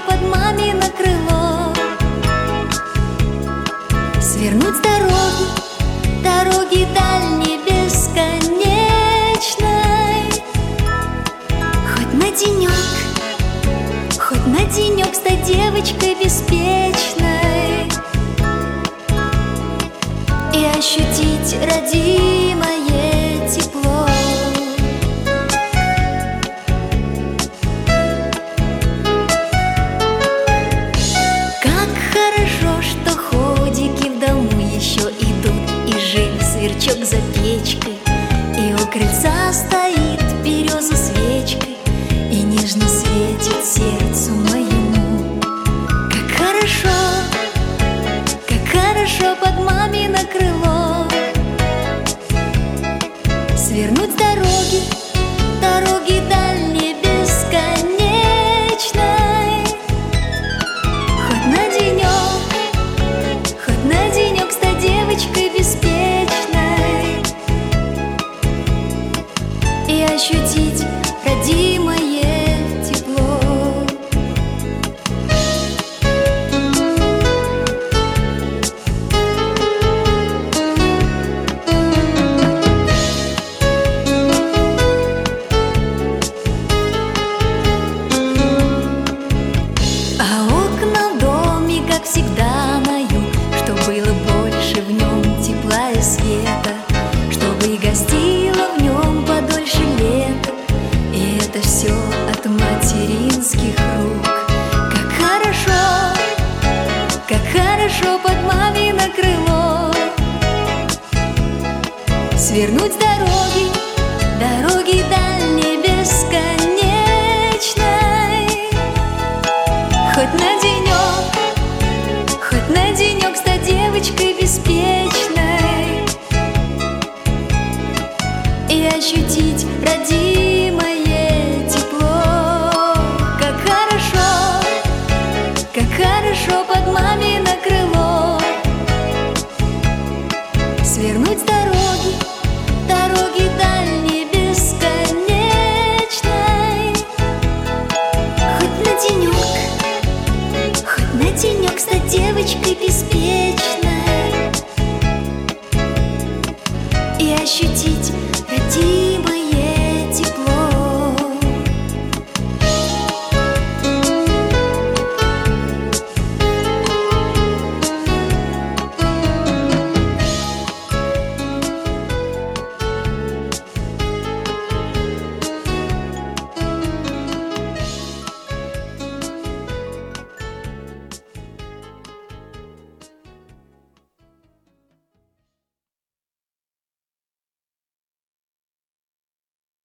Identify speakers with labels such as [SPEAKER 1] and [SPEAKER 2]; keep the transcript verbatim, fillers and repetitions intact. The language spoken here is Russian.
[SPEAKER 1] под мамино крыло. Свернуть с дороги, дороги дальней бесконечной. Хоть на денек, хоть на денек стать девочкой беспечной и ощутить родимое тепло. Как хорошо, что ходики в дому еще идут, и жив сверчок за печкой, и у крыльца стоит береза свечкой, и нежно светит сердцу моему. Как хорошо, как хорошо под мамино крыло. Свернуть с дороги, дороги дальней бесконечной. Хоть на денек, хоть на денек стать девочкой беспечной и ощутить родимое тепло. А окна в доме, как всегда, на юг, чтоб было больше в нем тепла и света, чтобы и гостило в нем подольше лета. И это все от материнских рук. Как хорошо, как хорошо под мамино крыло. Свернуть с дороги, дороги дальней бесконечной. Хоть на денек, хоть на денек стать девочкой беспечной и ощутить родимое тепло. Как хорошо, как хорошо под мамино крыло. Свернуть с дороги, дороги дальней бесконечной. Хоть на денек, хоть на денек стать девочкой беспечной и ощутить родимое